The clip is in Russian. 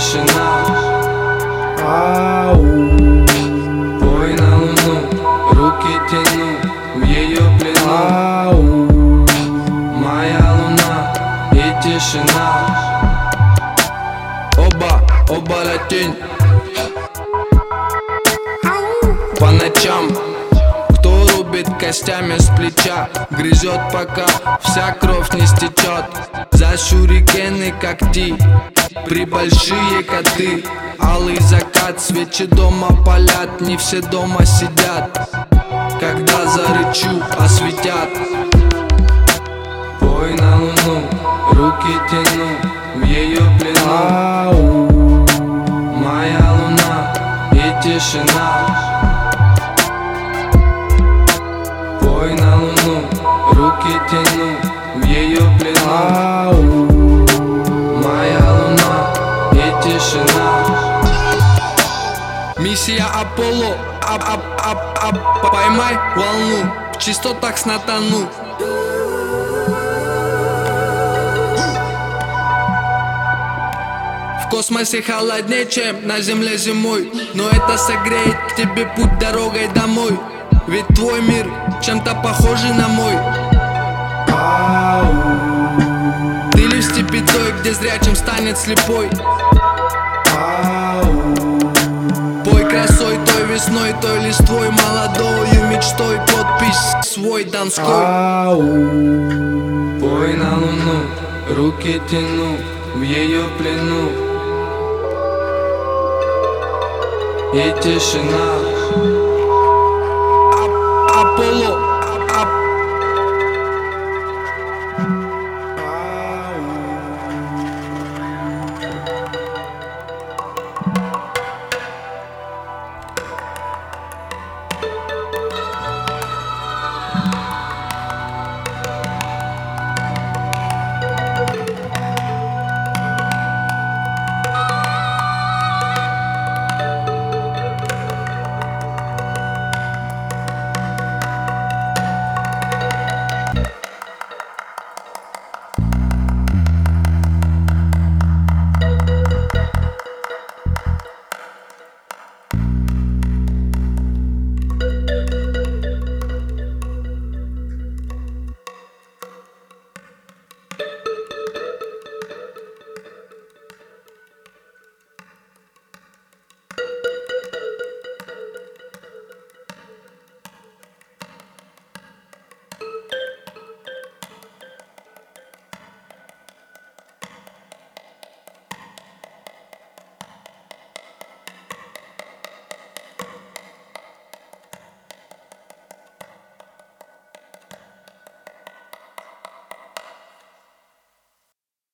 тишина. Пой на луну, руки тяну в ее плену. Моя луна и тишина. Оба латинь. По ночам кто рубит костями с плеча, грызет, пока вся кровь не стечет. За шурикены когти, прибольшие коты. Алый закат, свечи дома палят, не все дома сидят. Когда зарычу, осветят. Пой на луну, руки тяну в ее плену. Моя луна и тишина. Пой на луну, руки тяну в ее плену. Моя луна и тишина. Миссия Аполло, поймай волну, в частотах снатану. В космосе холоднее, чем на земле зимой, но это согреет тебе путь дорогой домой. Ведь твой мир чем-то похожий на мой. Ты ли в степи той, где зрячим станет слепой? Пой красой той весной, той листвой, молодою мечтой, подпись свой донской. Пой на луну, руки тяну в ее плену. И тишина. Аполло.